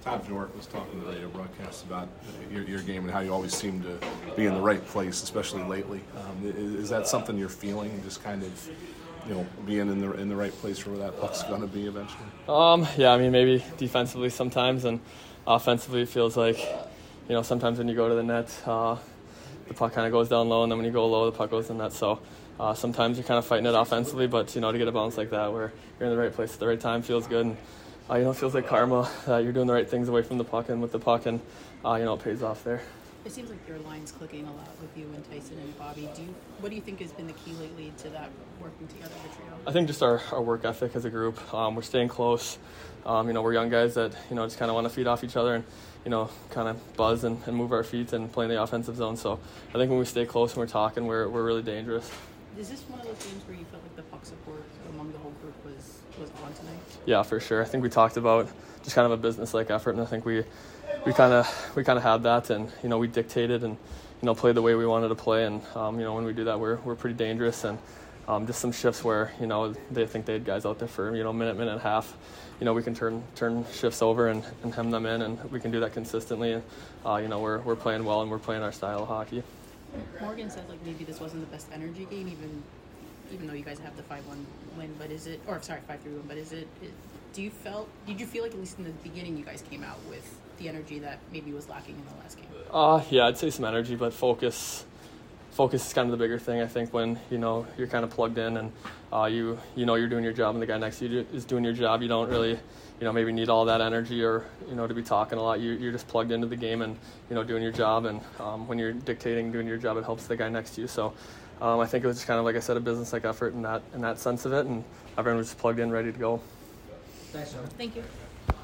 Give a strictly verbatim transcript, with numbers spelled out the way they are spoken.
Todd Fjork was talking to the radio broadcast about your, your game and how you always seem to be in the right place, especially lately. Um, is, is that something you're feeling, just kind of, you know, being in the in the right place for where that puck's going to be eventually? Um, yeah, I mean, maybe defensively sometimes, and offensively it feels like, you know, sometimes when you go to the net, uh, the puck kind of goes down low, and then when you go low, the puck goes in the net. So uh, sometimes you're kind of fighting it offensively, but, you know, to get a bounce like that where you're in the right place at the right time feels good. And, uh, you know, it feels like karma. Uh, you're doing the right things away from the puck and with the puck, and, uh, you know, it pays off there. It seems like your line's clicking a lot with you and Tyson and Bobby. Do you, what do you think has been the key lately to that working together as a trio? I think just our, our work ethic as a group. Um, we're staying close. Um, you know, we're young guys that, you know, just kind of want to feed off each other and, you know, kind of buzz and, and move our feet and play in the offensive zone. So I think when we stay close and we're talking, we're we're really dangerous. Is this one of those games where you felt like the puck support among the whole group was, was on tonight? Yeah, for sure. I think we talked about just kind of a business-like effort, and I think we we kind of we kind of had that, and, you know, we dictated and, you know, played the way we wanted to play, and, um, you know, when we do that, we're we're pretty dangerous. And um, just some shifts where, you know, they think they had guys out there for, you know, a minute, minute and a half. You know, we can turn turn shifts over and, and hem them in, and we can do that consistently. And, uh, you know, we're we're playing well, and we're playing our style of hockey. Morgan said, like, maybe this wasn't the best energy game, even even though you guys have the five one win, but is it, or sorry, five three win, but is it, it, do you felt, did you feel like at least in the beginning you guys came out with the energy that maybe was lacking in the last game? Uh, yeah, I'd say some energy, but focus. Focus is kind of the bigger thing. I think when, you know, you're kind of plugged in and uh, you you know you're doing your job and the guy next to you is doing your job, you don't really, you know, maybe need all that energy or, you know, to be talking a lot. You, you're just plugged into the game and, you know, doing your job. And um, when you're dictating, doing your job, it helps the guy next to you. So um, I think it was just kind of, like I said, a business-like effort in that in that sense of it, and everyone was just plugged in, ready to go. Thanks, John. Thank you.